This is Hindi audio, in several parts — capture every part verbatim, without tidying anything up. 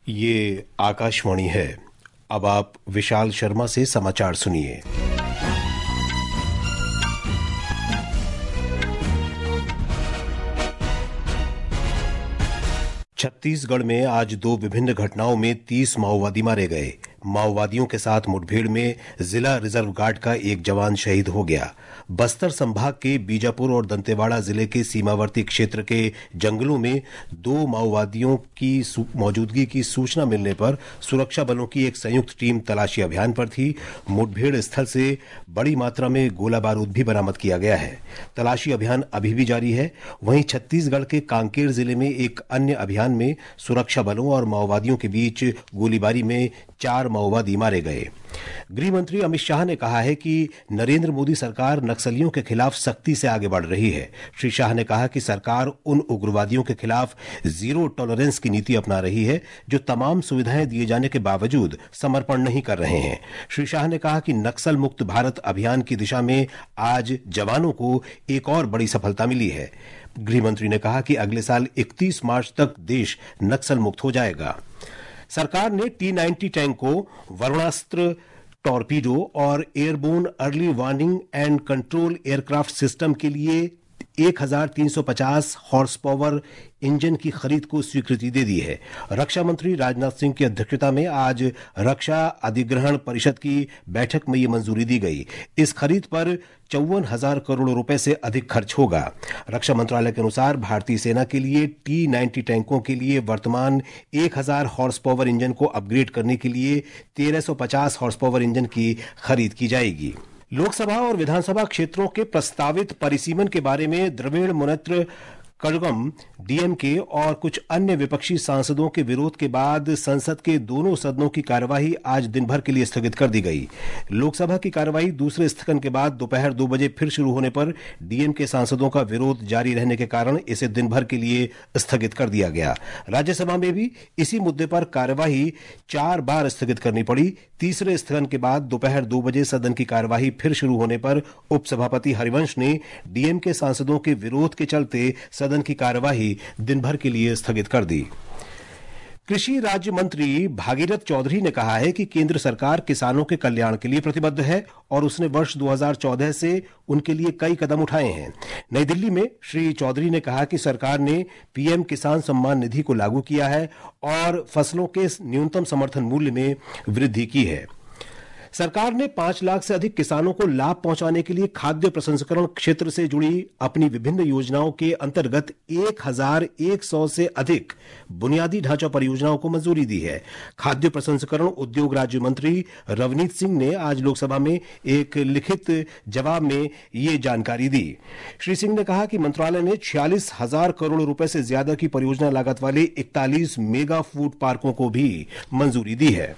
ये आकाशवाणी है। अब आप विशाल शर्मा से समाचार सुनिए। छत्तीसगढ़ में आज दो विभिन्न घटनाओं में तीस माओवादी मारे गए। माओवादियों के साथ मुठभेड़ में जिला रिजर्व गार्ड का एक जवान शहीद हो गया। बस्तर संभाग के बीजापुर और दंतेवाड़ा जिले के सीमावर्ती क्षेत्र के जंगलों में दो माओवादियों की मौजूदगी की सूचना मिलने पर सुरक्षा बलों की एक संयुक्त टीम तलाशी अभियान पर थी। मुठभेड़ स्थल से बड़ी मात्रा में गोला बारूद भी बरामद किया गया है। तलाशी अभियान अभी भी जारी है। वहीं छत्तीसगढ़ के कांकेर जिले में एक अन्य अभियान में सुरक्षा बलों और माओवादियों के बीच गोलीबारी में चार माओवादी मारे गए। गृह मंत्री अमित शाह ने कहा है कि नरेंद्र मोदी सरकार नक्सलियों के खिलाफ सख्ती से आगे बढ़ रही है। श्री शाह ने कहा कि सरकार उन उग्रवादियों के खिलाफ जीरो टॉलरेंस की नीति अपना रही है जो तमाम सुविधाएं दिए जाने के बावजूद समर्पण नहीं कर रहे हैं। श्री शाह ने कहा कि नक्सल मुक्त भारत अभियान की दिशा में आज जवानों को एक और बड़ी सफलता मिली है। गृह मंत्री ने कहा कि अगले साल इकतीस मार्च तक देश नक्सल मुक्त हो जाएगा। सरकार ने टी नाइंटी टैंक को वरुणास्त्र टॉर्पीडो और airborne early warning and control aircraft system के लिए एक हज़ार तीन सौ पचास हॉर्स पावर इंजन की खरीद को स्वीकृति दे दी है। रक्षा मंत्री राजनाथ सिंह की अध्यक्षता में आज रक्षा अधिग्रहण परिषद की बैठक में ये मंजूरी दी गई। इस खरीद पर चौवन हजार करोड़ रुपए से अधिक खर्च होगा। रक्षा मंत्रालय के अनुसार भारतीय सेना के लिए टी नाइंटी टैंकों के लिए वर्तमान एक हज़ार हॉर्स पावर इंजन को अपग्रेड करने के लिए तेरह सौ पचास हॉर्स पावर इंजन की खरीद की जाएगी। लोकसभा और विधानसभा क्षेत्रों के प्रस्तावित परिसीमन के बारे में द्रविड़ मुनेत्र कड़गम, डीएमके और कुछ अन्य विपक्षी सांसदों के विरोध के बाद संसद के दोनों सदनों की कार्यवाही आज दिन भर के लिए स्थगित कर दी गई। लोकसभा की कार्यवाही दूसरे स्थगन के बाद दोपहर दो बजे फिर शुरू होने पर डीएमके सांसदों का विरोध जारी रहने के कारण इसे दिन भर के लिए स्थगित कर दिया गया। राज्यसभा में भी इसी मुद्दे पर कार्यवाही चार बार स्थगित करनी पड़ी। तीसरे स्थगन के बाद दोपहर दो बजे सदन की कार्यवाही फिर शुरू होने पर उपसभापति हरिवंश ने डीएमके सांसदों के विरोध के चलते सदन की कार्यवाही दिन भर के लिए स्थगित कर दी। कृषि राज्य मंत्री भागीरथ चौधरी ने कहा है कि केंद्र सरकार किसानों के कल्याण के लिए प्रतिबद्ध है और उसने वर्ष दो हज़ार चौदह से उनके लिए कई कदम उठाए हैं। नई दिल्ली में श्री चौधरी ने कहा कि सरकार ने पीएम किसान सम्मान निधि को लागू किया है और फसलों के न्यूनतम समर्थन मूल्य में वृद्धि की है। सरकार ने पांच लाख से अधिक किसानों को लाभ पहुंचाने के लिए खाद्य प्रसंस्करण क्षेत्र से जुड़ी अपनी विभिन्न योजनाओं के अंतर्गत एक हज़ार एक सौ से अधिक बुनियादी ढांचा परियोजनाओं को मंजूरी दी है। खाद्य प्रसंस्करण उद्योग राज्य मंत्री रवनीत सिंह ने आज लोकसभा में एक लिखित जवाब में ये जानकारी दी। श्री सिंह ने कहा कि मंत्रालय ने छियालीस हजार करोड़ रुपए से ज्यादा की परियोजना लागत वाले इकतालीस मेगा फूड पार्कों को भी मंजूरी दी है।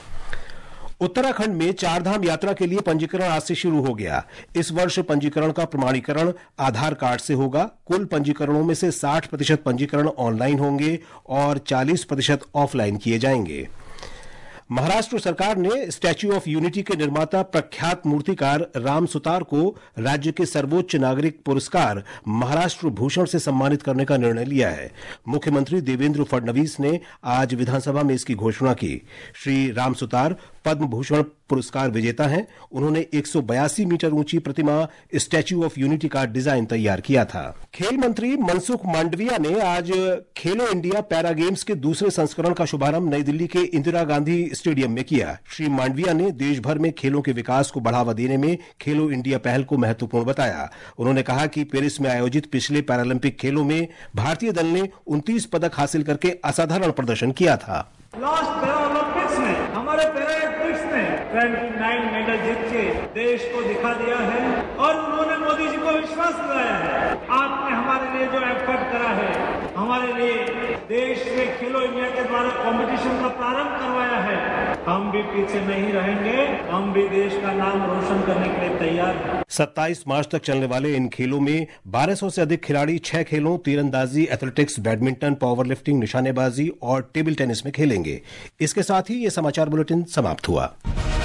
उत्तराखंड में चारधाम यात्रा के लिए पंजीकरण आज से शुरू हो गया। इस वर्ष पंजीकरण का प्रमाणीकरण आधार कार्ड से होगा। कुल पंजीकरणों में से साठ प्रतिशत पंजीकरण ऑनलाइन होंगे और चालीस प्रतिशत ऑफलाइन किए जाएंगे। महाराष्ट्र सरकार ने स्टैच्यू ऑफ यूनिटी के निर्माता प्रख्यात मूर्तिकार राम सुतार को राज्य के सर्वोच्च नागरिक पुरस्कार महाराष्ट्र भूषण से सम्मानित करने का निर्णय लिया है। मुख्यमंत्री देवेंद्र फडणवीस ने आज विधानसभा में इसकी घोषणा की। श्री राम सुतार पद्म भूषण पुरस्कार विजेता हैं। उन्होंने एक सौ बयासी मीटर ऊंची प्रतिमा स्टैच्यू ऑफ यूनिटी का डिजाइन तैयार किया था। खेल मंत्री मनसुख मांडविया ने आज खेलो इंडिया पैरा गेम्स के दूसरे संस्करण का शुभारंभ नई दिल्ली के इंदिरा गांधी स्टेडियम में किया। श्री मांडविया ने देश भर में खेलों के विकास को बढ़ावा देने में खेलो इंडिया पहल को महत्वपूर्ण बताया। उन्होंने कहा कि पेरिस में आयोजित पिछले पैरालंपिक खेलों में भारतीय दल ने उनतीस पदक हासिल करके असाधारण प्रदर्शन किया था। लास्ट पैरालंपिक्स में हमारे पैरा एथलीट्स ने उनतीस मेडल जीत के देश को दिखा दिया है और उन्होंने मोदी जी को विश्वास दिलाया है। आपने हमारे लिए जो एफर्ट करा है, हमारे लिए देश में खेलो इंडिया के द्वारा कंपटीशन का प्रारंभ करवाया है, हम भी पीछे नहीं रहेंगे। हम भी देश का नाम रोशन करने के लिए तैयार हैं। सत्ताईस मार्च तक चलने वाले इन खेलों में बारह सौ से अधिक खिलाड़ी छह खेलों तीरंदाजी, एथलेटिक्स, बैडमिंटन, पावर लिफ्टिंग, निशानेबाजी और टेबल टेनिस में खेलेंगे। इसके साथ ही ये समाचार बुलेटिन समाप्त हुआ।